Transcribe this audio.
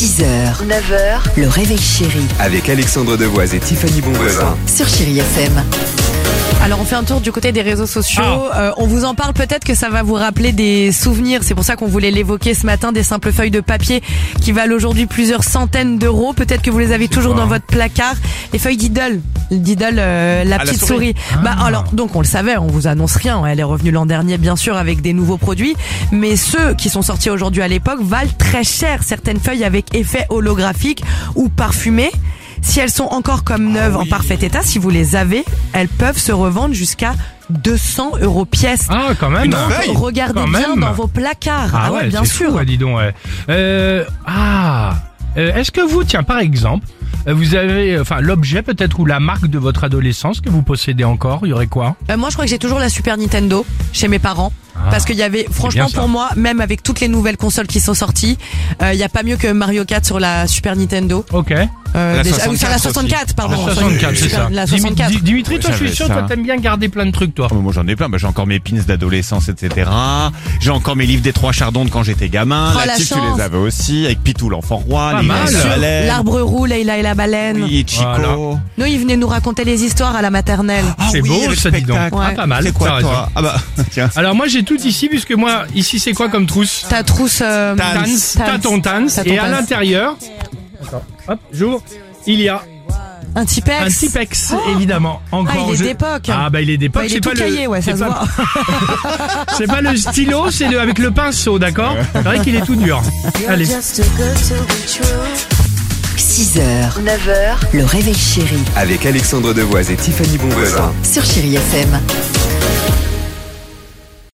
6h, 9h, le réveil chéri Avec Alexandre Devoise et Tiffany Bonvoisin. sur Chéri FM. Alors on fait un tour du côté des réseaux sociaux. On vous en parle, peut-être que ça va vous rappeler des souvenirs. C'est pour ça qu'on voulait l'évoquer ce matin, des simples feuilles de papier qui valent aujourd'hui plusieurs centaines d'euros. Peut-être que vous les avez toujours dans votre placard. Les feuilles d'Idol, la petite souris. Alors donc on le savait, on vous annonce rien. Elle est revenue l'an dernier bien sûr avec des nouveaux produits, mais ceux qui sont sortis aujourd'hui à l'époque valent très cher. Certaines feuilles avec effet holographique ou parfumées. Si elles sont encore comme neuves en parfait état, si vous les avez, elles peuvent se revendre jusqu'à 200 € pièce. Ah, quand même. Donc, regardez Quand bien même. dans vos placards. Ah ouais, bien c'est sûr. Fou, dis donc, ouais. Est-ce que vous, tiens, par exemple, vous avez, l'objet peut-être ou la marque de votre adolescence que vous possédez encore, il y aurait quoi? Moi, je crois que j'ai toujours la Super Nintendo chez mes parents. Parce qu'il y avait, franchement, bien, pour moi, même avec toutes les nouvelles consoles qui sont sorties, il y a pas mieux que Mario Kart sur la Super Nintendo. Ok. Sur la 64, pardon. La 64, c'est ça. La 64. Dimitri, toi, je suis j'avais sûr, ça. toi, t'aimes bien garder plein de trucs, toi. Oh, moi j'en ai plein, j'ai encore mes pins d'adolescence, etc. J'ai encore mes livres des Trois Chardons de quand j'étais gamin. Oh, la Là-dessus tu chance. les avais aussi, avec Pitou l'enfant roi, Pas les mal. baleines. L'arbre roux, Leila et la baleine. Oui, Chico. Voilà. Nous, ils venaient nous raconter les histoires à la maternelle. Ah C'est oui, beau, le ça, dis donc. spectacle. Ah, pas mal. C'est quoi t'as toi raison. Ah bah tiens. Alors moi j'ai tout ici puisque moi ici c'est quoi comme trousse? Ta trousse, T'as ton Tans et à l'intérieur, attends, hop, j'ouvre, il y a un Tipex. un Tipex évidemment. Encore il est d'époque. Ah bah il est d'époque, Bah, il est c'est tout pas caillé, ouais, ça c'est se pas- voit. c'est pas le stylo, c'est avec le pinceau, d'accord? C'est vrai qu'il est tout dur. Allez. 6h, 9h, le réveil chéri Avec Alexandre Devoise et Tiffany Bonvoisin. sur Chéri FM.